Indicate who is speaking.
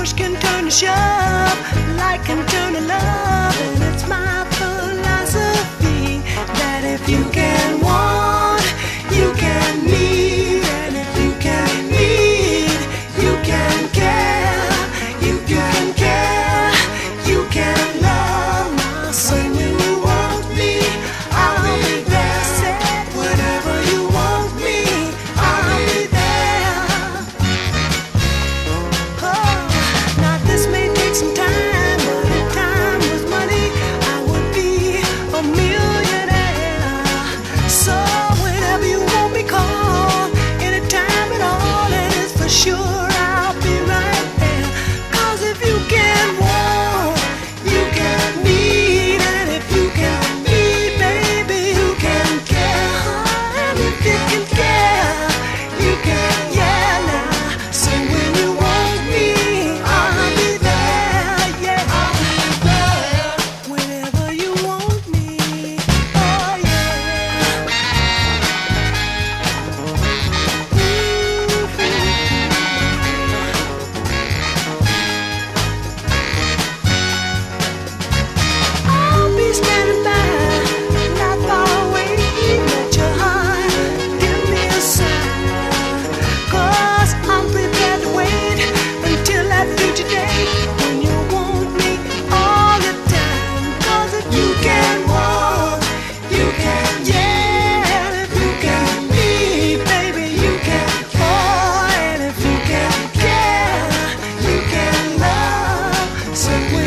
Speaker 1: push can turn to shove, light can turn to love, and it's my philosophy that if you can want, you can need, and if you can need, you can care, you can care, you can love. My son, when you want me, I'll be there. Said whenever you want me, I'll be there. Oh, now this may take some time, but if time was money, I would be a millionaire. So whenever you want me, call anytime at all, and it's for sure I'll be right there. 'Cause if you can want, you can need, and if you can need, baby, you can care. And if you can care, you can, yeah, now. So when you want me, I'll be there, yeah. I'll be there whenever you want me, oh yeah. I'll be standing by, not far away. Let your heart give me a sign. 'Cause I'm prepared to wait until that future day when you want me all the time. 'Cause if you can want, you can, yeah. And if you can need, baby, you can fall. And if you can care, you can love. So when